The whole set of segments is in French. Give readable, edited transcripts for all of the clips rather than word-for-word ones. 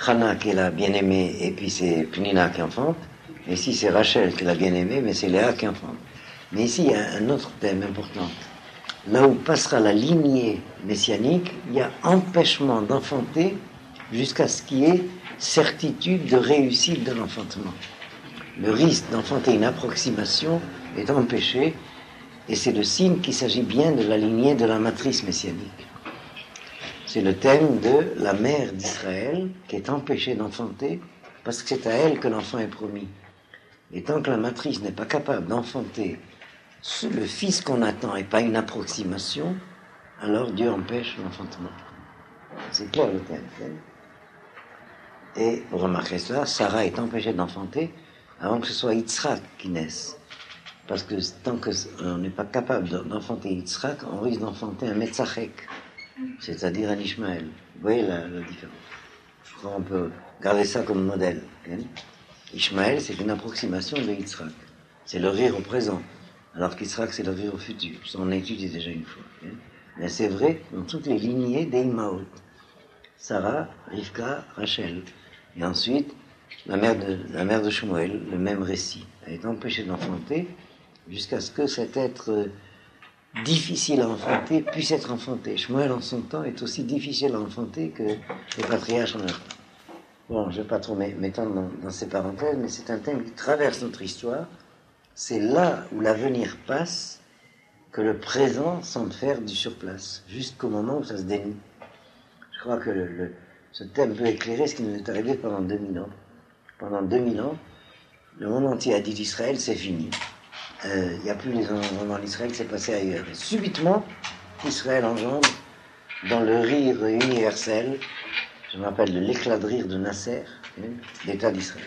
Hannah qui est la bien-aimée, et puis c'est Pnina qui enfante. Et ici, c'est Rachel qui est la bien-aimée, mais c'est Léa qui enfante. Mais ici, il y a un autre thème important. Là où passera la lignée messianique, il y a empêchement d'enfanter jusqu'à ce qu'il y ait certitude de réussite de l'enfantement. Le risque d'enfanter une approximation est empêché, et c'est le signe qu'il s'agit bien de la lignée de la matrice messianique. C'est le thème de la mère d'Israël qui est empêchée d'enfanter parce que c'est à elle que l'enfant est promis. Et tant que la matrice n'est pas capable d'enfanter le fils qu'on attend et pas une approximation, alors Dieu empêche l'enfantement. C'est clair le thème. Et pour remarquer cela, Sarah est empêchée d'enfanter avant que ce soit Yitzhak qui naisse. Parce que tant qu'on n'est pas capable d'enfanter Yitzhak, on risque d'enfanter un Metzachek, c'est-à-dire un Ishmaël. Vous voyez la différence. Je crois qu'on peut garder ça comme modèle. Ishmaël, c'est une approximation de Yitzhak. C'est le rire au présent, alors qu'Yitzhak, c'est le rire au futur. Ça, on a étudié déjà une fois. Mais c'est vrai dans toutes les lignées des Imaot. Sarah, Rivka, Rachel. Et ensuite, la mère de Shmuel, le même récit. Elle est empêchée d'enfanter jusqu'à ce que cet être difficile à enfanter puisse être enfanté. Shmuel, en son temps, est aussi difficile à enfanter que les patriarches en leur temps. Bon, je ne vais pas trop m'étendre dans ces parenthèses, mais c'est un thème qui traverse notre histoire. C'est là où l'avenir passe que le présent semble faire du surplace, jusqu'au moment où ça se dénoue. Je crois que ce thème peut éclairer ce qui nous est arrivé pendant 2000 ans. Pendant 2000 ans, le monde entier a dit d'Israël, c'est fini. Il n'y a plus les enfants d'Israël, c'est passé ailleurs. Et subitement, Israël engendre, dans le rire universel, je me rappelle de l'éclat de rire de Nasser, l'État d'Israël.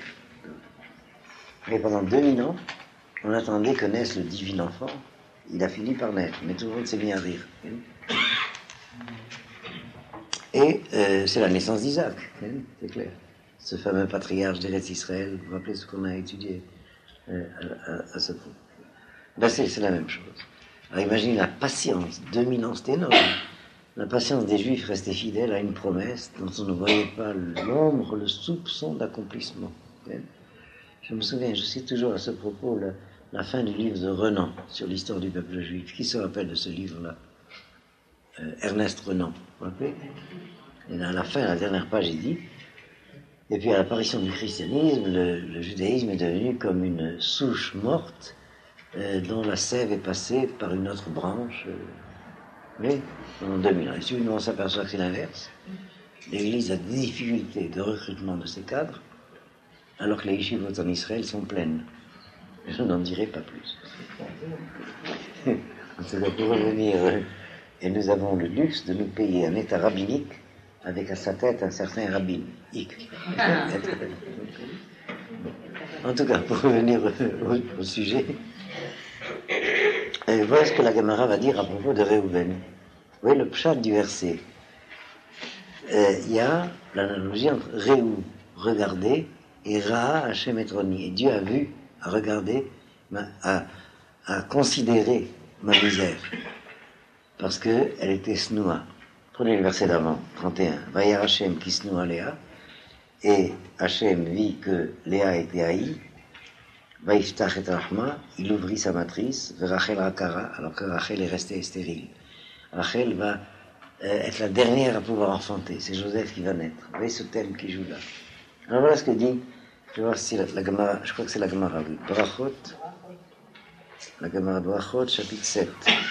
Et pendant 2000 ans, on attendait que naisse le divin enfant. Il a fini par naître, mais tout le monde s'est mis à rire. Et c'est la naissance d'Isaac, c'est clair. Ce fameux patriarche d'Eretz Israël, vous vous rappelez ce qu'on a étudié à ce point. Ben c'est la même chose. Alors imaginez la patience, 2000 ans, c'est énorme. La patience des Juifs restés fidèles à une promesse dont on ne voyait pas l'ombre, le soupçon d'accomplissement. Je me souviens, je cite toujours à ce propos la fin du livre de Renan sur l'histoire du peuple juif. Qui se rappelle de ce livre-là? Ernest Renan, vous vous rappelez? Et à la fin, à la dernière page, il dit: et puis à l'apparition du christianisme, le judaïsme est devenu comme une souche morte dont la sève est passée par une autre branche. Mais pendant 2000 ans. Et subitement, on s'aperçoit que c'est l'inverse. L'Église a des difficultés de recrutement de ses cadres, alors que les yeshivot en Israël sont pleines. Je n'en dirai pas plus. En tout cas, pour revenir, et nous avons le luxe de nous payer un état rabbinique avec à sa tête un certain rabbin. En tout cas, pour revenir au sujet, voilà ce que la Gemara va dire à propos de Réhouven. Vous voyez le pshat du verset. Il y a l'analogie entre Réhou, regarder, et Ra'a, Hashem etroni. Et Dieu a vu, a regardé, a considéré ma misère. Parce qu'elle était snoua. Prenez le verset d'avant, 31. Vayar Hashem qui snoua Léa. Et Hashem vit que Léa était haïe. Vaïftach et Rahma, il ouvrit sa matrice, Rachel Rakara, alors que Rachel est restée stérile. Rachel va être la dernière à pouvoir enfanter. C'est Joseph qui va naître. Vous voyez ce thème qui joue là. Alors voilà ce que dit, je vais voir si la Gemara, je crois que c'est la Gemara, oui. Brachot, la Gemara de Brachot, chapitre 7,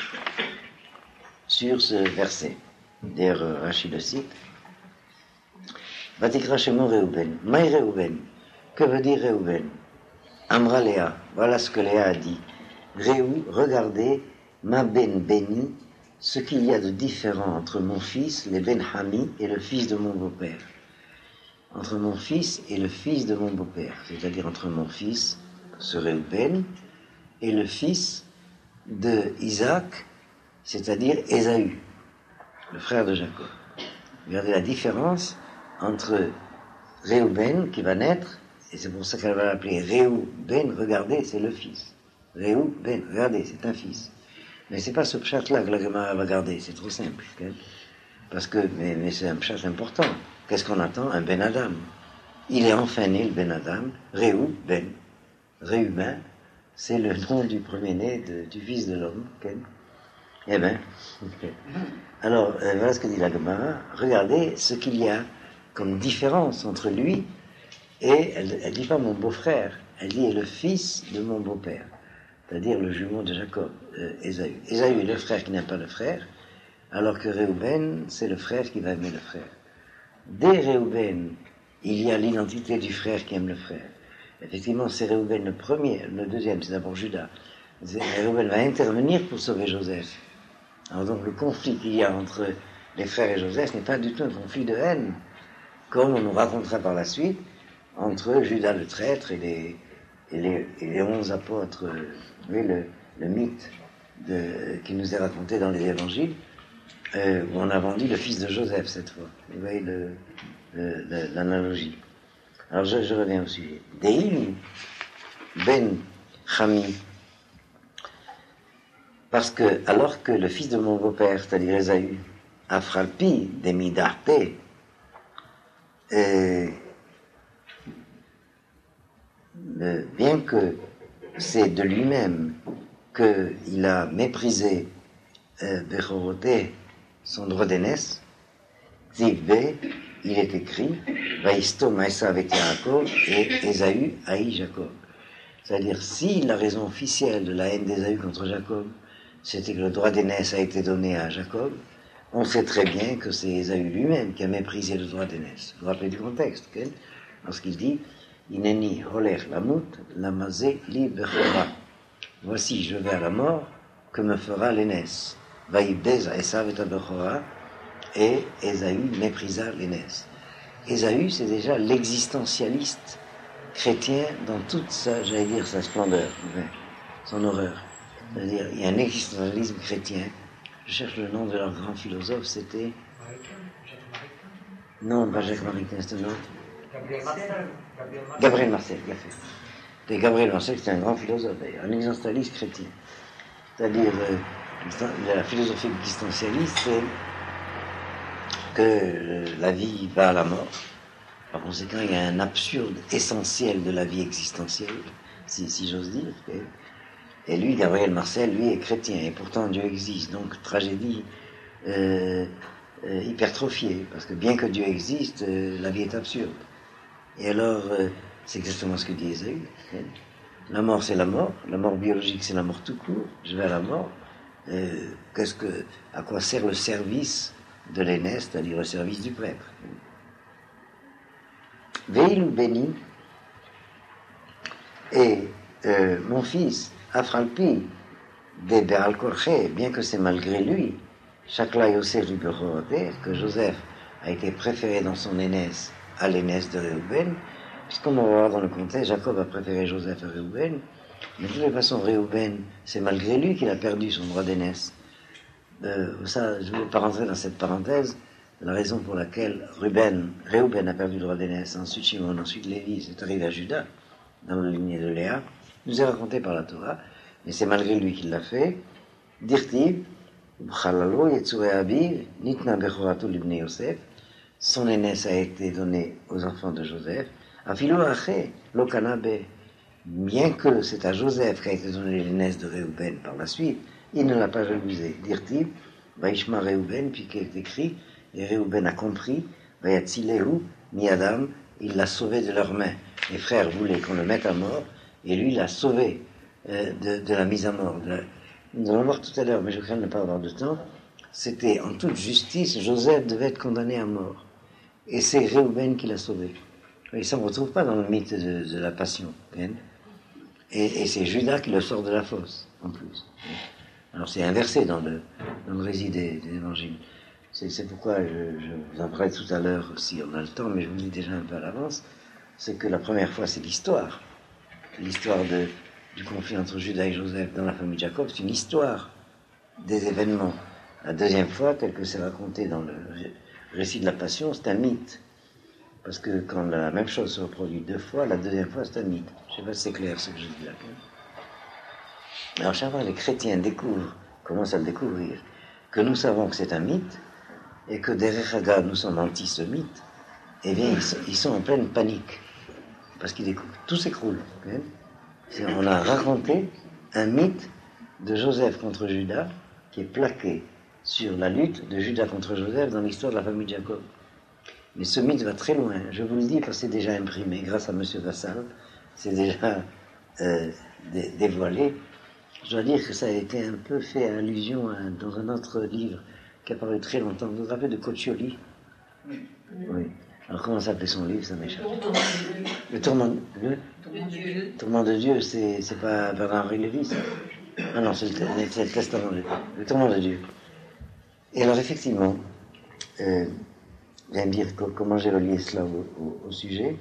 sur ce verset. D'ailleurs, Rachid le cite. Vatikra Shemo Réhouven. Maï Réhouven. Que veut dire Réhouven? Amra Léa. Voilà ce que Léa a dit. Réhou, regardez, ma ben béni, ce qu'il y a de différent entre mon fils, les ben Hami, et le fils de mon beau-père. Entre mon fils et le fils de mon beau-père. C'est-à-dire entre mon fils, ce Réhouven, et le fils de Isaac, c'est-à-dire Ésaü, le frère de Jacob. Regardez la différence entre Réhouven qui va naître, et c'est pour ça qu'elle va l'appeler Réhouven, regardez, c'est le fils. Réhouven, regardez, c'est un fils. Mais c'est pas ce pshat-là que la Gemara va garder, c'est trop simple. Parce que, mais c'est un pshat important. Qu'est-ce qu'on attend? Un Ben Adam. il est enfin né, le Ben Adam, Réhouben. Réhouben, c'est le nom du premier-né du fils de l'homme. Okay. Eh bien, alors, voilà ce que dit la Gemara. Regardez ce qu'il y a comme différence entre lui et, elle dit pas mon beau-frère, elle dit le fils de mon beau-père, c'est-à-dire le jumeau de Jacob, Ésaü. Ésaü est le frère qui n'aime pas le frère, alors que Réhouben, c'est le frère qui va aimer le frère. Dès Réhouben, il y a l'identité du frère qui aime le frère. Effectivement, c'est Réhouben le premier, le deuxième, c'est d'abord Judas. Réhouben va intervenir pour sauver Joseph. Alors donc le conflit qu'il y a entre les frères et Joseph n'est pas du tout un conflit de haine, comme on nous racontera par la suite, entre Judas le traître et les 11 apôtres. Vous voyez le mythe qui nous est raconté dans les évangiles, où on a vendu le fils de Joseph cette fois. Vous voyez l'analogie. Alors je reviens au sujet. Deil ben Chami. Parce que, alors que le fils de mon beau-père, c'est-à-dire Ésaü, a frappé des midarte, bien que c'est de lui-même qu'il a méprisé Bechoroté, son droit d'aînesse, Zivbe, il est écrit, Vaïsto Maïsa avec Yaakov et Ésaü haï Jacob. C'est-à-dire, si la raison officielle de la haine d'Ésaü contre Jacob, c'était que le droit d'aînesse a été donné à Jacob, on sait très bien que c'est Ésaü lui-même qui a méprisé le droit d'aînesse. Vous vous rappelez du contexte, okay? Lorsqu'il dit Ineni holer lamut lamazé li bechora. Voici, je vais à la mort, que me fera l'aînesse. Vaïbdez Esav et bechora, et Ésaü méprisa l'aînesse. Ésaü, c'est déjà l'existentialiste chrétien dans toute sa, j'allais dire, sa splendeur, son horreur. C'est-à-dire, il y a un existentialisme chrétien. Je cherche le nom de leur grand philosophe, c'était... Non, pas Jacques Maritain, c'est un autre. Gabriel Marcel, il a fait. Et Gabriel Marcel, c'est un grand philosophe, un existentialiste chrétien. C'est-à-dire, la philosophie existentialiste, c'est que la vie va à la mort. Par conséquent, il y a un absurde essentiel de la vie existentielle, si j'ose dire. Et lui, Gabriel Marcel, lui, est chrétien, et pourtant Dieu existe. Donc, tragédie hypertrophiée, parce que bien que Dieu existe, la vie est absurde. Et alors, c'est exactement ce que dit Ésaü. La mort, c'est la mort biologique, c'est la mort tout court. Je vais à la mort. À quoi sert le service de l'aînesse, c'est-à-dire le service du prêtre? Veilou béni, et mon fils, Afralpi, de Be'al Korché, bien que c'est malgré lui, Shakla Yosef du Bechoroté, que Joseph a été préféré dans son aînesse à l'aînesse de Réhouben, puisqu'on va voir dans le contexte, Jacob a préféré Joseph à Réhouben, mais de toute façon, Réhouben, c'est malgré lui qu'il a perdu son droit d'aînesse. Ça, je ne veux pas rentrer dans cette parenthèse. La raison pour laquelle Réhouben a perdu le droit d'aînesse, ensuite Shimon, ensuite Lévi, c'est arrivé à Judas, dans la lignée de Léa, nous est raconté par la Torah, mais c'est malgré lui qu'il l'a fait. Dirtiv, Bchalalo, Yetzure Abiv, Nitna Bechoratou Libne Yosef, son aînesse a été donnée aux enfants de Joseph, Afilo Aché, Lokanabe, bien que c'est à Joseph qu'a été donnée l'aînesse de Réhouben par la suite, il ne l'a pas jalousé. Dirtiv, Vaishma Réhouben, puis qu'il est écrit, et Réhouben a compris, Vayatzilehu, mi-Adam, il l'a sauvé de leurs mains. Les frères voulaient qu'on le mette à mort, et lui l'a sauvé de la mise à mort. Nous allons voir tout à l'heure, mais je crains de ne pas avoir de temps. C'était en toute justice, Joseph devait être condamné à mort. Et c'est Réhouben qui l'a sauvé. Et ça, on ne retrouve pas dans le mythe de la Passion. Hein? Et c'est Judas qui le sort de la fosse, en plus. Alors c'est inversé dans le récit des évangiles. C'est pourquoi je vous en parlerai tout à l'heure, si on a le temps, mais je vous le dis déjà un peu à l'avance, c'est que la première fois, c'est l'histoire. L'histoire du conflit entre Judas et Joseph dans la famille de Jacob, c'est une histoire des événements. La deuxième fois, tel que c'est raconté dans le récit de la Passion, c'est un mythe. Parce que quand la même chose se reproduit deux fois, la deuxième fois, c'est un mythe. Je ne sais pas si c'est clair ce que je dis là. Alors chaque fois, les chrétiens commencent à le découvrir, que nous savons que c'est un mythe, et que derrière Haga, nous sommes anti ce mythe, eh bien, ils sont en pleine panique. Parce que tout s'écroule. Hein. On a raconté un mythe de Joseph contre Judas qui est plaqué sur la lutte de Judas contre Joseph dans l'histoire de la famille de Jacob. Mais ce mythe va très loin. Je vous le dis parce que c'est déjà imprimé grâce à M. Vassal. C'est déjà dévoilé. Je dois dire que ça a été un peu fait allusion dans un autre livre qui a paru très longtemps. Vous vous rappelez de Coccioli? Oui. Alors comment s'appelait son livre? Ça m'échappe. Le tourment de Dieu, c'est pas Bernard-Henri Lévy, ça? Ah non, c'est le Testament de Dieu. Le tourment de Dieu. Et alors effectivement, je vais me dire comment j'ai relié cela au sujet.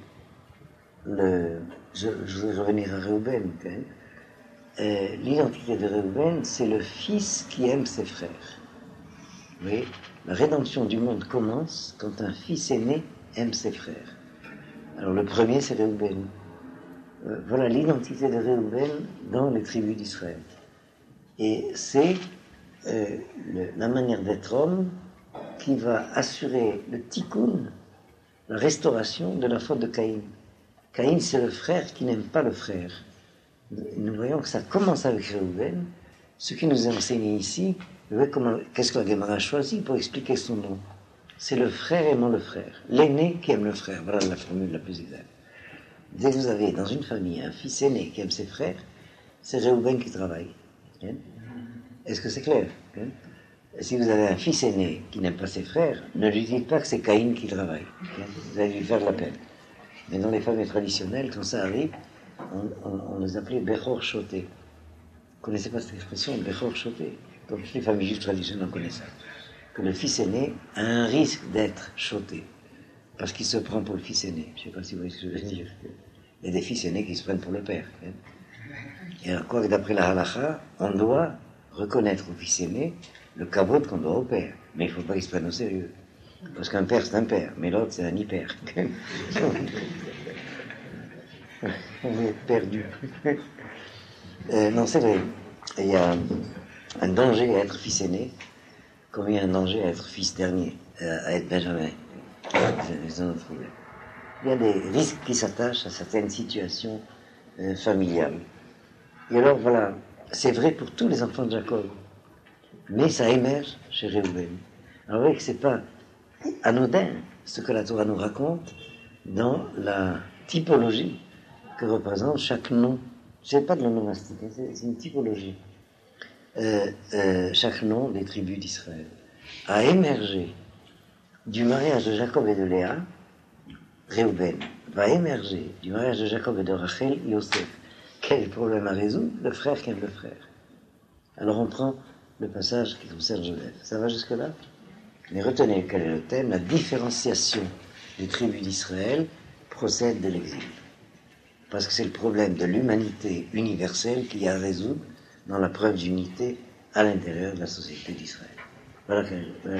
Je voudrais revenir à Réhouben quand même. L'identité de Réhouben, c'est le fils qui aime ses frères. Vous voyez, la rédemption du monde commence quand un fils aîné aime ses frères. Alors le premier, c'est Réhouben. Voilà l'identité de Réhouben dans les tribus d'Israël. Et c'est la manière d'être homme qui va assurer le tikkun, la restauration de la faute de Caïn. Caïn, c'est le frère qui n'aime pas le frère. Nous voyons que ça commence avec Réhouben. Ce qui nous est enseigné ici, qu'est-ce que la Gemara a choisi pour expliquer son nom? C'est le frère aimant le frère, l'aîné qui aime le frère. Voilà la formule la plus exacte. Dès que vous avez dans une famille un fils aîné qui aime ses frères, c'est Réhouben qui travaille. Est-ce que c'est clair? Si vous avez un fils aîné qui n'aime pas ses frères, ne lui dites pas que c'est Caïn qui travaille. Vous allez lui faire de la peine. Mais dans les familles traditionnelles, quand ça arrive, on les appelait Bechor Choté. Vous ne connaissez pas cette expression, Bechor Choté? Donc les familles juives traditionnelles connaissent ça. Que le fils aîné a un risque d'être choté. Parce qu'il se prend pour le fils aîné. Je ne sais pas si vous voyez ce que je veux dire. Il y a des fils aînés qui se prennent pour le père. Et alors, quoi que d'après la halakha, on doit reconnaître au fils aîné le kavod qu'on doit au père. Mais il ne faut pas qu'il se prenne au sérieux. Parce qu'un père, c'est un père, mais l'autre, c'est un hyper. On est perdu. Non, c'est vrai. Il y a un danger à être fils aîné, comme il y a un danger à être fils dernier, à être benjamin. C'est un autre problème. Il y a des risques qui s'attachent à certaines situations familiales. Et alors, voilà, c'est vrai pour tous les enfants de Jacob. Mais ça émerge chez Réhouben. Alors, vous voyez que c'est pas anodin ce que la Torah nous raconte dans la typologie que représente chaque nom. C'est pas de l'onomastique, c'est une typologie. Chaque nom des tribus d'Israël a émergé du mariage de Jacob et de Léa. Réhouben va émerger du mariage de Jacob et de Rachel, Yosef. Quel est le problème à résoudre? Le frère qui aime le frère. Alors on prend le passage qui concerne Joseph. Ça va jusque-là? Mais retenez quel est le thème. La différenciation des tribus d'Israël procède de l'exil. Parce que c'est le problème de l'humanité universelle qu'il y a à résoudre dans la preuve d'unité à l'intérieur de la société d'Israël. Voilà quel est.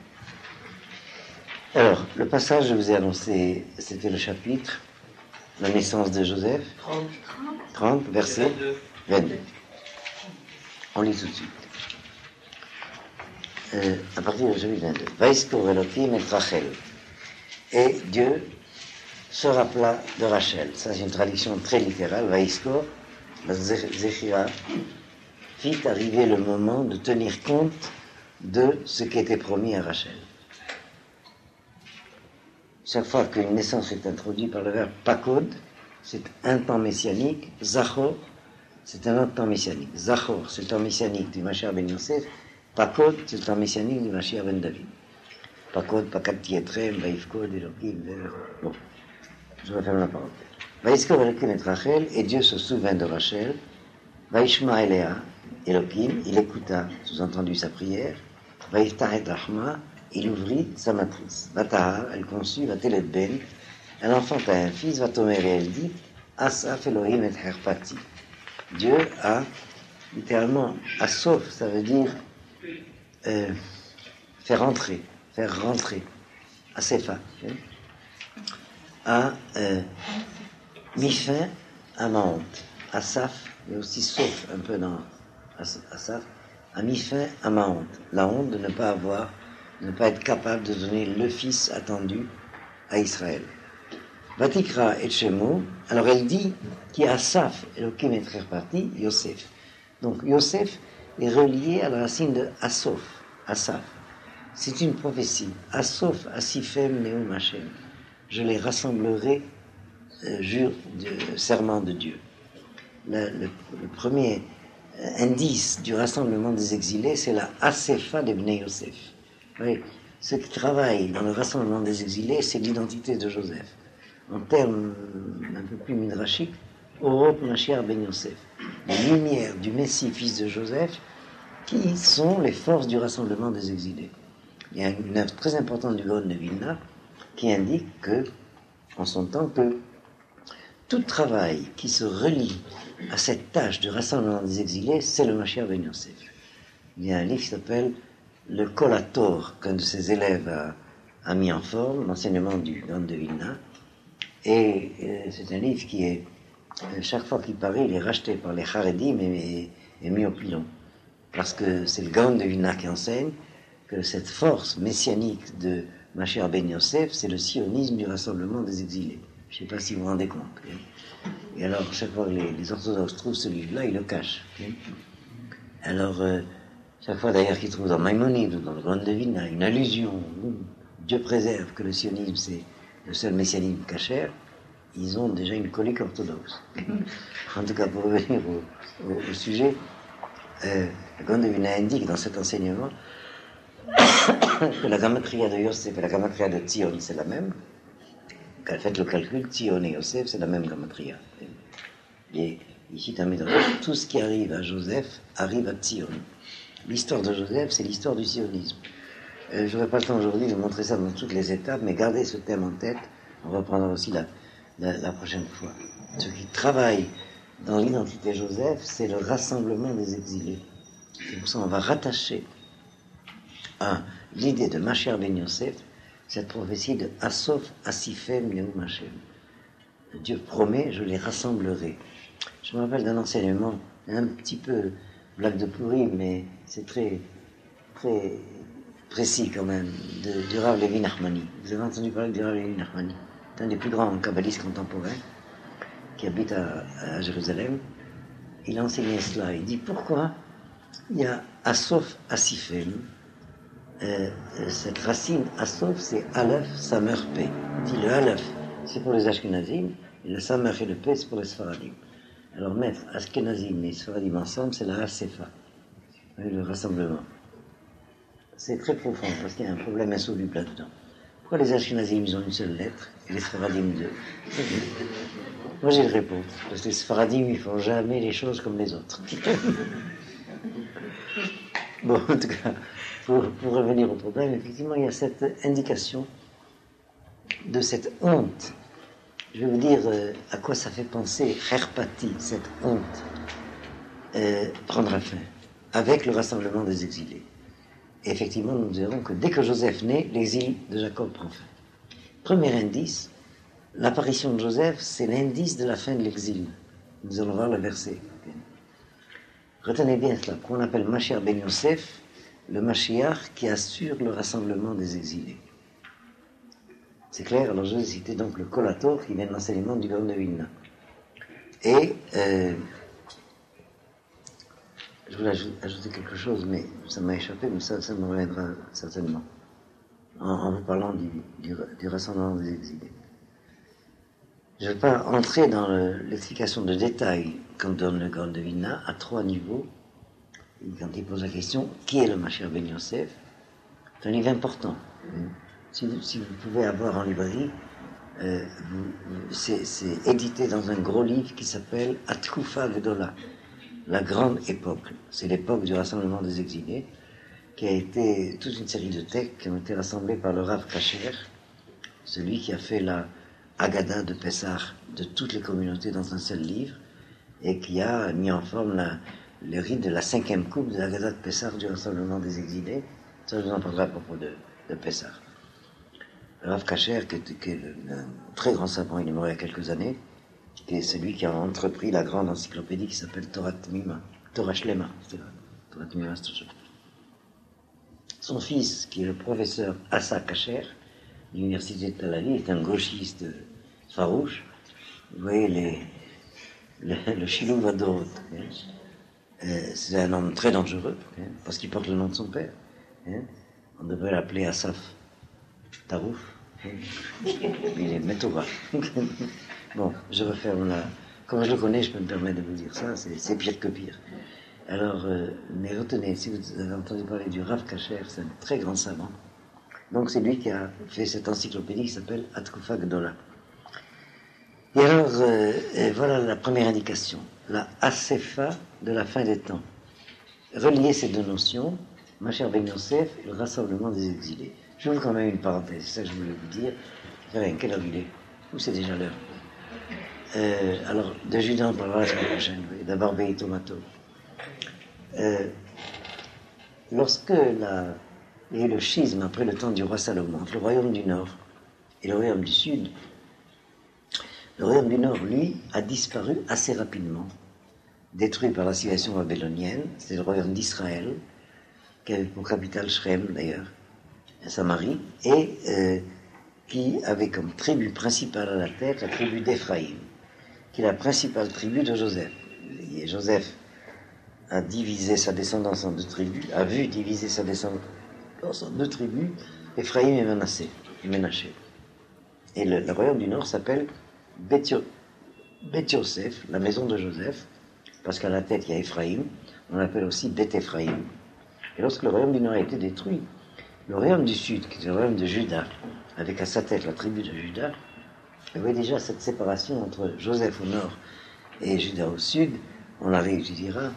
Alors, le passage que je vous ai annoncé, c'était le chapitre, la naissance de Joseph. 30, verset 22. On lit tout de suite. À partir du chapitre 22. Vaïskor Elohim et Rachel. Et Dieu se rappela de Rachel. Ça, c'est une traduction très littérale. Vaïskor, la Zéchira, fit arriver le moment de tenir compte de ce qui était promis à Rachel. Chaque fois qu'une naissance est introduite par le verbe pakod, c'est un temps messianique. Zachor, c'est un autre temps messianique. Zachor, c'est le temps messianique du Mashiach ben Yosef. Pakod, c'est le temps messianique du Mashiach ben David. Pakod, Pakad Tietrem, Vaïfkod, Elohim. Bon, je referme la parenthèse. Vaïskor Elohim et Rachel, et Dieu se souvint de Rachel. Vaïshma Eléa, Elohim, il écouta, sous-entendu sa prière. Vaïftah et Rachma, il ouvrit sa matrice. Vatahar, elle conçut, Vatelet Ben, elle enfanta un fils, Vatomer, et elle dit, Asaf Elohim et Herpati. Dieu a, littéralement, Asaf, ça veut dire faire rentrer, Asefa, a mis fin à ma honte. Asaf, mais aussi sauf un peu dans Asaf, a mis fin à ma honte. La honte de ne pas être capable de donner le fils attendu à Israël. Vatikra et Shemo, alors elle dit qui est Asaph, Elohim et Trerparti, Yosef. Donc Yosef est relié à la racine de Asoph, Asaph. C'est une prophétie. Asoph, Asifem, Neum Hashem. Je les rassemblerai, jure, serment de Dieu. Le premier indice du rassemblement des exilés, c'est la Asefa de Bnei Yosef. Oui, ce qui travaille dans le rassemblement des exilés, c'est l'identité de Joseph. En termes un peu plus midrashiques, Orot Mashiach ben Yosef, les lumières du Messie, fils de Joseph, qui sont les forces du rassemblement des exilés. Il y a une œuvre très importante du Gaon de Vilna qui indique que, en son temps, que tout travail qui se relie à cette tâche du rassemblement des exilés, c'est le Mashiach ben Yosef. Il y a un livre qui s'appelle Le Collator, qu'un de ses élèves a mis en forme, l'enseignement du Gaon de Vilna. Et c'est un livre qui est, chaque fois qu'il paraît, il est racheté par les Haredim et mis au pilon. Parce que c'est le Gaon de Vilna qui enseigne que cette force messianique de Mashiach ben Yosef, c'est le sionisme du rassemblement des exilés. Je ne sais pas si vous vous rendez compte. Et alors, chaque fois que les orthodoxes trouvent ce livre-là, ils le cachent. Alors, chaque fois d'ailleurs qu'ils trouvent dans Maïmonide ou dans le Gaon de Vilna une allusion, Dieu préserve que le sionisme c'est le seul messianisme cachère, ils ont déjà une colique orthodoxe. En tout cas, pour revenir au sujet, le Gaon de Vilna indique dans cet enseignement que la gamatria de Yosef et la gamatria de Tzion, c'est la même. Faites le calcul, Tzion et Yosef, c'est la même gamatria. Et ici, tout ce qui arrive à Joseph arrive à Tzion. L'histoire de Joseph, c'est l'histoire du sionisme. Je n'aurai pas le temps aujourd'hui de montrer ça dans toutes les étapes, mais gardez ce thème en tête. On reprendra aussi la prochaine fois. Ce qui travaille dans l'identité Joseph, c'est le rassemblement des exilés. C'est pour ça qu'on va rattacher à l'idée de Mashiach ben Yosef cette prophétie de Asoph, Asifem, Neum Hashem. Dieu promet, je les rassemblerai. Je me rappelle d'un enseignement un petit peu blague de pourri, mais c'est très, très précis quand même, du Rav Levi Nachmani. Vous avez entendu parler du Rav Levi Nachmani? C'est un des plus grands kabbalistes contemporains qui habite à Jérusalem. Il a enseigné cela. Il dit pourquoi il y a Asoph, Asifem. Cette racine Asoph, c'est Aleph, Samer, P. Il dit le Aleph, c'est pour les Ashkenazim, et le Samer et le P, c'est pour les Sfaradim. Alors mettre Ashkenazim et Sfaradim ensemble, c'est la Asefa, le rassemblement. C'est très profond, parce qu'il y a un problème insoluble là-dedans. Pourquoi les Ashkenazim, ils ont une seule lettre, et les Sfaradim deux? Moi j'ai une réponse, parce que les Sfaradim, ils font jamais les choses comme les autres. Bon, en tout cas, pour revenir au problème, effectivement, il y a cette indication de cette honte. Je vais vous dire à quoi ça fait penser, Herpati, cette honte, prendra fin, avec le rassemblement des exilés. Et effectivement, nous verrons que dès que Joseph naît, l'exil de Jacob prend fin. Premier indice, l'apparition de Joseph, c'est l'indice de la fin de l'exil. Nous allons voir le verset. Retenez bien cela, qu'on appelle Mashiach ben Yosef, le Mashiach qui assure le rassemblement des exilés. C'est clair, alors je vais citer donc le Collator qui vient de l'enseignement du Gaon de Vilna. Et je voulais ajouter quelque chose, mais ça m'a échappé, mais ça me reviendra certainement, en vous parlant du rassemblement des exilés. Je ne vais pas entrer dans l'explication de détail qu'en donne le Gaon de Vilna à 3 niveaux. Quand il pose la question, qui est le Mashiach ben Yosef? C'est un livre important. Si vous pouvez avoir en librairie, c'est édité dans un gros livre qui s'appelle Atkufa Gdola, la grande époque. C'est l'époque du rassemblement des exilés, qui a été toute une série de textes qui ont été rassemblés par le Rav Kasher, celui qui a fait la Haggadah de Pessah de toutes les communautés dans un seul livre, et qui a mis en forme le rite de la 5e coupe de la Haggadah de Pessah du rassemblement des exilés. Ça, je vous en parlerai à propos de Pessah. Le Rav Kasher, qui est un très grand savant, il est mort il y a quelques années, qui est celui qui a entrepris la grande encyclopédie qui s'appelle Torah Shlema. Torah Tmima, c'est tout ça. Son fils, qui est le professeur Asa Kasher, l'université de Tel Aviv, est un gauchiste farouche. Vous voyez le Shilou Vadot, c'est un homme très dangereux, parce qu'il porte le nom de son père. On devrait l'appeler Asaf Tarouf. Il est Metora. Bon, je referme là. Comme je le connais, je peux me permettre de vous dire ça, c'est pire que pire. Alors, mais retenez, si vous avez entendu parler du Rav Kasher, c'est un très grand savant. Donc c'est lui qui a fait cette encyclopédie qui s'appelle Atkufa Gdola. Et alors, voilà la première indication, la Asefa de la fin des temps. Relier ces deux notions, ma chère Ben Yosef et le rassemblement des exilés. J'ouvre quand même une parenthèse, c'est ça que je voulais vous dire. Quelle heure il est? Ou c'est déjà l'heure? Alors, de Judas, on parlera la semaine prochaine, d'abord Bei Tomato. Lorsque il y a eu le schisme après le temps du roi Salomon, entre le royaume du Nord et le royaume du Sud, le royaume du Nord, lui, a disparu assez rapidement, détruit par la civilisation babylonienne. C'est le royaume d'Israël, qui avait pour capitale Shrem, d'ailleurs, Samarie, et qui avait comme tribu principale à la tête la tribu d'Éphraïm, qui est la principale tribu de Joseph. Et Joseph a divisé sa descendance en deux tribus, a vu diviser sa descendance en deux tribus, Éphraïm et Ménaché. Et le royaume du Nord s'appelle Beth Yosef, la maison de Joseph, parce qu'à la tête il y a Éphraïm, on l'appelle aussi Beth Éphraïm. Et lorsque le royaume du Nord a été détruit, le royaume du Sud, qui est le royaume de Juda, avec à sa tête la tribu de Juda, il y avait déjà cette séparation entre Joseph au Nord et Juda au Sud, on la réétudiera,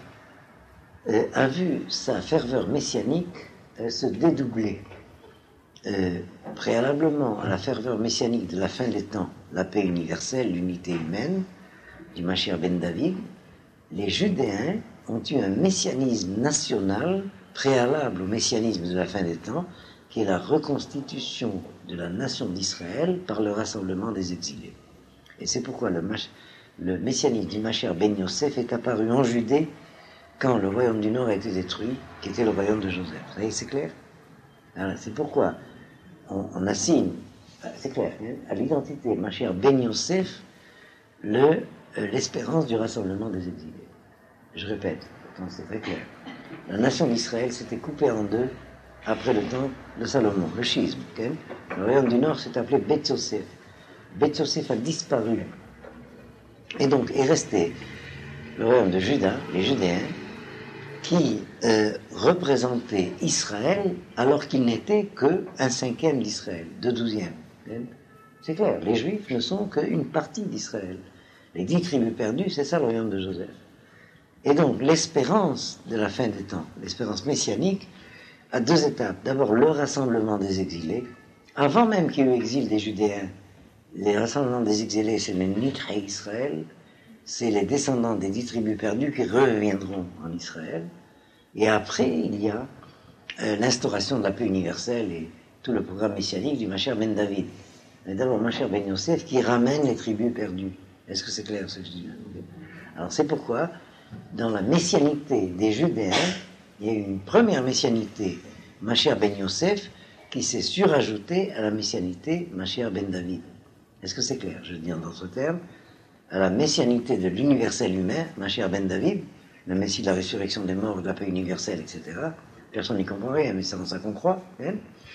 a vu sa ferveur messianique se dédoubler. Préalablement à la ferveur messianique de la fin des temps, la paix universelle, l'unité humaine, du Mashiach ben David, les Judéens ont eu un messianisme national préalable au messianisme de la fin des temps, qui est la reconstitution de la nation d'Israël par le rassemblement des exilés. Et c'est pourquoi le messianisme du Mashiach ben Yosef est apparu en Judée quand le royaume du Nord a été détruit, qui était le royaume de Joseph. Vous voyez, c'est clair? Alors, c'est pourquoi on assigne, c'est clair, à l'identité Mashiach ben Yosef l'espérance du rassemblement des exilés. Je répète, c'est très clair. La nation d'Israël s'était coupée en deux après le temps de Salomon, le schisme. Okay? Le royaume du Nord s'est appelé Beth Yosef. Beth Yosef a disparu. Et donc est resté le royaume de Juda, les Judéens, qui représentait Israël alors qu'il n'était qu'un cinquième d'Israël, 2/12. C'est clair, les Juifs ne sont qu'une partie d'Israël. Les 10 tribus perdues, c'est ça le royaume de Joseph. Et donc l'espérance de la fin des temps, l'espérance messianique, a 2 étapes. D'abord le rassemblement des exilés, avant même qu'il y ait eu exil des Judéens. Les rassemblements des exilés, c'est le Nitré Israël, c'est les descendants des 10 tribus perdues qui reviendront en Israël. Et après, il y a l'instauration de la paix universelle et tout le programme messianique du Mashiach ben David. Et d'abord Mashiach ben Yosef qui ramène les tribus perdues. Est-ce que c'est clair ce que je dis là? Alors c'est pourquoi, dans la messianité des Judéens, il y a eu une première messianité, Mashiach ben Yosef, qui s'est surajoutée à la messianité Mashiach ben David. Est-ce que c'est clair? Je dis en d'autres termes, à la messianité de l'universel humain, Mashiach ben David, le Messie de la résurrection des morts, de la paix universelle, etc. Personne n'y comprend rien, mais c'est dans ça qu'on croit. Hein?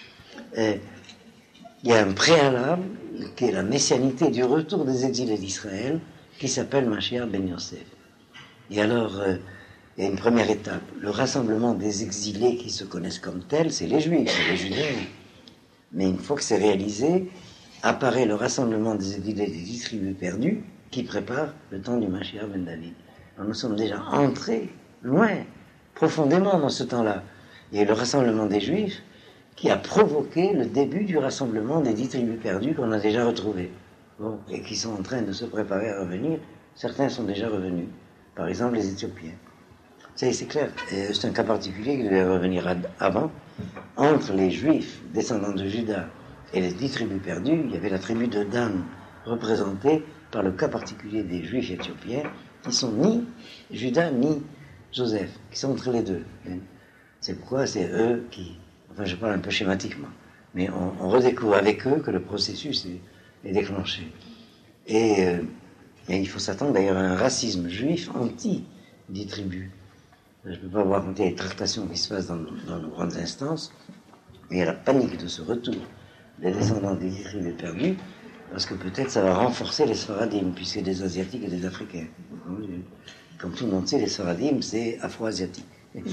Il y a un préalable, qui est la messianité du retour des exilés d'Israël, qui s'appelle Mashiach ben Yosef. Et alors, il y a une première étape. Le rassemblement des exilés qui se connaissent comme tels, c'est les Juifs, c'est les Judéens. Mais une fois que c'est réalisé, apparaît le rassemblement des exilés des 10 tribus perdues, qui prépare le temps du Mashiach ben David. Alors nous sommes déjà entrés loin, profondément dans ce temps-là. Il y a eu le rassemblement des Juifs qui a provoqué le début du rassemblement des 10 tribus perdues qu'on a déjà retrouvées. Bon, et qui sont en train de se préparer à revenir. Certains sont déjà revenus. Par exemple, les Éthiopiens. Ça y est, c'est clair. C'est un cas particulier qui devait revenir avant. Entre les Juifs, descendants de Juda, et les 10 tribus perdues, il y avait la tribu de Dan, représentée par le cas particulier des Juifs éthiopiens, qui sont ni Judas ni Joseph, qui sont entre les deux. C'est pourquoi c'est eux qui, enfin je parle un peu schématiquement, Mais on redécouvre avec eux que le processus est déclenché. Et il faut s'attendre d'ailleurs à un racisme juif anti-dit tribus. Je ne peux pas vous raconter les tractations qui se passent dans nos grandes instances, mais il y a la panique de ce retour des descendants des tribus perdues, parce que peut-être ça va renforcer les Sfaradim, puisque des Asiatiques et des Africains. Comme tout le monde sait, les Sfaradim, c'est afro-asiatique.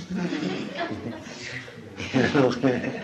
Alors,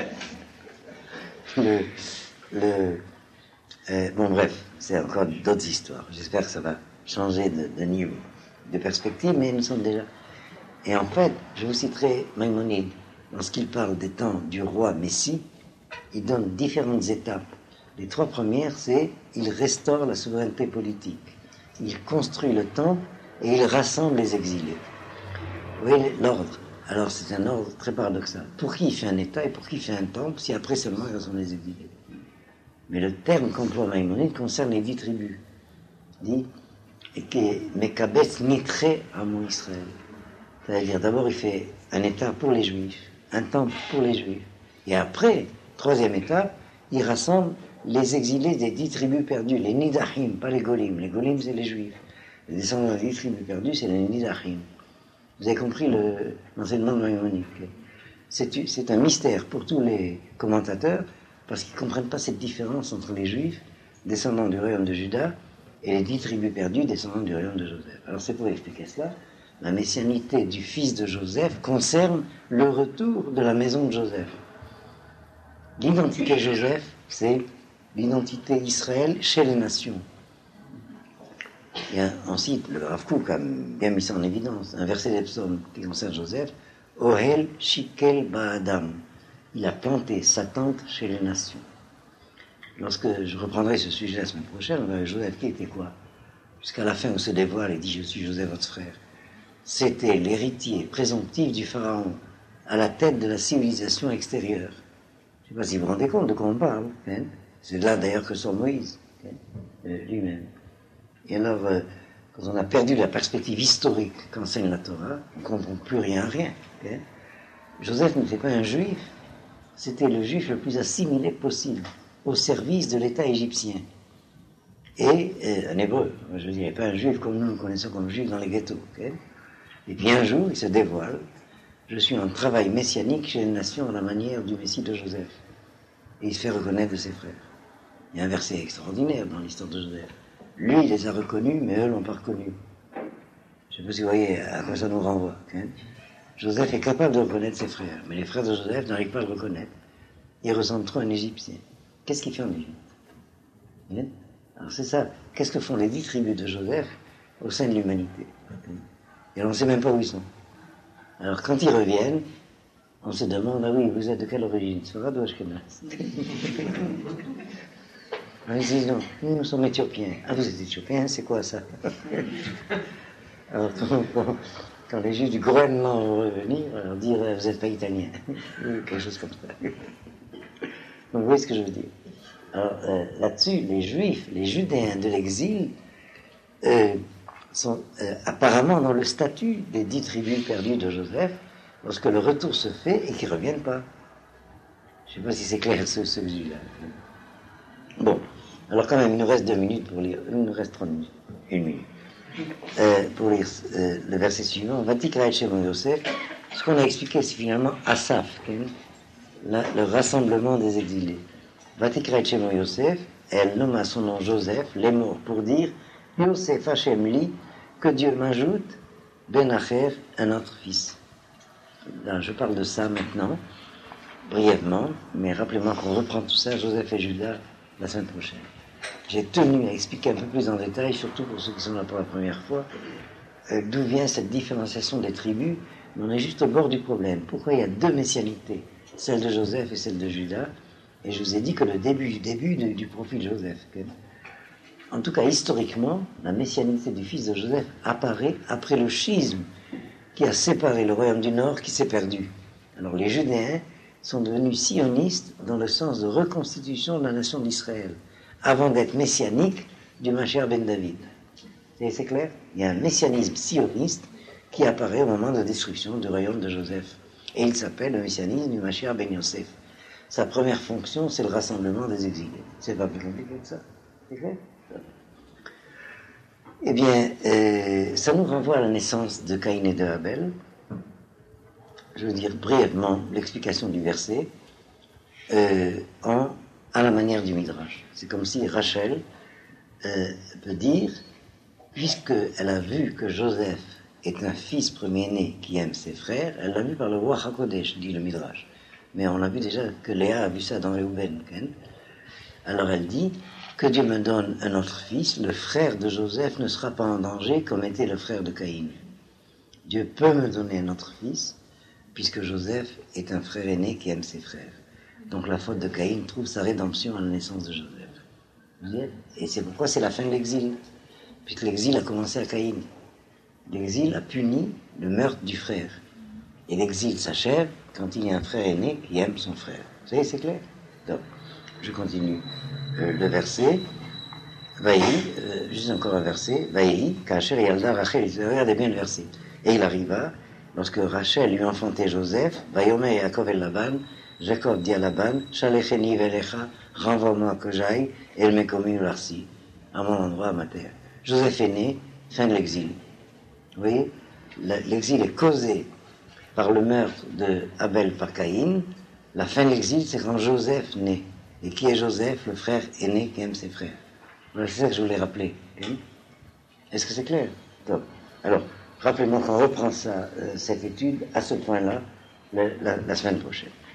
bon, bref, c'est encore d'autres histoires. J'espère que ça va changer de niveau, de perspective, mais nous sommes déjà. Et en fait, je vous citerai Maïmonide. Lorsqu'il parle des temps du roi Messie, il donne différentes étapes. Les 3 premières, c'est il restaure la souveraineté politique. Il construit le temple et il rassemble les exilés. Vous voyez l'ordre. Alors c'est un ordre très paradoxal. Pour qui il fait un État et pour qui il fait un temple, si après seulement il rassemble les exilés. Mais le terme qu'emploie Maïmonide concerne les 10 tribus. Il dit Mekabetz nitre à mon Israël. C'est-à-dire d'abord il fait un État pour les Juifs, un temple pour les Juifs. Et après, 3e étape, il rassemble les exilés des 10 tribus perdues, les Nidachim, pas les Golim. Les Golim, c'est les Juifs. Les descendants des 10 tribus perdues, c'est les Nidachim. Vous avez compris l'enseignement de Maïmonide. C'est un mystère pour tous les commentateurs, parce qu'ils ne comprennent pas cette différence entre les Juifs, descendants du royaume de Juda, et les 10 tribus perdues, descendants du royaume de Joseph. Alors c'est pour expliquer cela. La messianité du fils de Joseph concerne le retour de la maison de Joseph. L'identité Joseph, c'est l'identité Israël chez les nations. Et ensuite, le Rav Kook a bien mis ça en évidence, un verset des psaumes qui concerne Joseph, Ohel Shikel Ba'adam. Il a planté sa tente chez les nations. Lorsque je reprendrai ce sujet la semaine prochaine, Joseph qui était quoi? Jusqu'à la fin où se dévoile et dit je suis Joseph votre frère. C'était l'héritier présomptif du pharaon, à la tête de la civilisation extérieure. Je ne sais pas si vous vous rendez compte de quoi on parle. Hein? C'est là d'ailleurs que sort Moïse, lui-même. Et alors, quand on a perdu la perspective historique qu'enseigne la Torah, on ne comprend plus rien à rien. Hein? Joseph n'était pas un juif, c'était le juif le plus assimilé possible, au service de l'État égyptien. Et un hébreu, je ne dirais pas un juif comme nous connaissons comme juif dans les ghettos. Okay? Et puis un jour, il se dévoile, je suis en travail messianique chez les nations à la manière du Messie de Joseph. Et il se fait reconnaître de ses frères. Il y a un verset extraordinaire dans l'histoire de Joseph. Lui, il les a reconnus, mais eux ne l'ont pas reconnu. Je ne sais pas si vous voyez à quoi ça nous renvoie. Hein? Joseph est capable de reconnaître ses frères, mais les frères de Joseph n'arrivent pas à le reconnaître. Il ressemble trop à un Égyptien. Qu'est-ce qu'il fait en Égypte? Hein? Alors c'est ça. Qu'est-ce que font les 10 tribus de Joseph au sein de l'humanité? Et on ne sait même pas où ils sont. Alors quand ils reviennent, on se demande, ah oui, vous êtes de quelle origine? Sfarad ou Ashkenaz? Ils disent non, nous sommes éthiopiens. Ah, vous êtes éthiopiens, c'est quoi ça? Alors quand les Juifs du Groenland vont revenir, alors dire, vous n'êtes pas italien. Quelque chose comme ça. Donc vous voyez ce que je veux dire. Alors là-dessus, les Juifs, les Judéens de l'exil, sont apparemment dans le statut des 10 tribus perdues de Joseph, lorsque le retour se fait et qu'ils ne reviennent pas. Je ne sais pas si c'est clair ce vue-là. Bon, alors quand même, il nous reste 2 minutes pour lire, il nous reste 3 minutes, 1 minute, pour lire le verset suivant. Vatikra et Shemon Yosef, ce qu'on a expliqué, c'est finalement Asaph, le rassemblement des exilés. Vatikra et Shemon Yosef, elle nomma son nom Joseph, les morts, pour dire Yosef Hachem li, que Dieu m'ajoute, Ben Acher, un autre fils. Là, je parle de ça maintenant, brièvement, mais rappelez-moi qu'on reprend tout ça, Joseph et Judas, la semaine prochaine. J'ai tenu à expliquer un peu plus en détail, surtout pour ceux qui sont là pour la première fois, d'où vient cette différenciation des tribus, mais on est juste au bord du problème. Pourquoi il y a 2 messianités, celle de Joseph et celle de Judas, et je vous ai dit que le début du profil Joseph. En tout cas, historiquement, la messianité du fils de Joseph apparaît après le schisme qui a séparé le royaume du Nord qui s'est perdu. Alors les Judéens sont devenus sionistes dans le sens de reconstitution de la nation d'Israël, avant d'être messianiques du Mashiach ben David. C'est clair? Il y a un messianisme sioniste qui apparaît au moment de la destruction du royaume de Joseph. Et il s'appelle le messianisme du Mashiach ben Yosef. sa première fonction, c'est le rassemblement des exilés. C'est pas plus compliqué que ça. C'est clair? Eh bien, ça nous renvoie à la naissance de Caïn et de Abel. Je veux dire brièvement l'explication du verset à la manière du Midrash. C'est comme si Rachel peut dire, puisqu'elle a vu que Joseph est un fils premier-né qui aime ses frères, elle l'a vu par le roi HaKodesh, dit le Midrash. Mais on a vu déjà que Léa a vu ça dans Réhouben. Alors elle dit, que Dieu me donne un autre fils, le frère de Joseph ne sera pas en danger comme était le frère de Caïn. Dieu peut me donner un autre fils, puisque Joseph est un frère aîné qui aime ses frères. Donc la faute de Caïn trouve sa rédemption à la naissance de Joseph. Et c'est pourquoi c'est la fin de l'exil, puisque l'exil a commencé à Caïn. L'exil a puni le meurtre du frère. Et l'exil s'achève quand il y a un frère aîné qui aime son frère. Vous savez, c'est clair? Donc, je continue le verset. Vaïli, juste encore un verset. Vaïli, Kacher Yalda Rachel. Regardez bien le verset. Et il arriva, lorsque Rachel lui enfantait Joseph, Vayomer Yaakov el Laban, Jacob dit à Laban, Shalecheni velecha, renvoie-moi que j'aille, et elle m'est commis l'arci, à mon endroit, à ma terre. Joseph est né, fin de l'exil. Vous voyez, l'exil est causé par le meurtre de Abel par Caïn. La fin de l'exil, c'est quand Joseph naît. Et qui est Joseph? Le frère aîné qui aime ses frères. Voilà, c'est ça que je voulais rappeler. Est-ce que c'est clair? Donc, alors, rappelez-moi qu'on reprend ça, cette étude à ce point-là la semaine prochaine.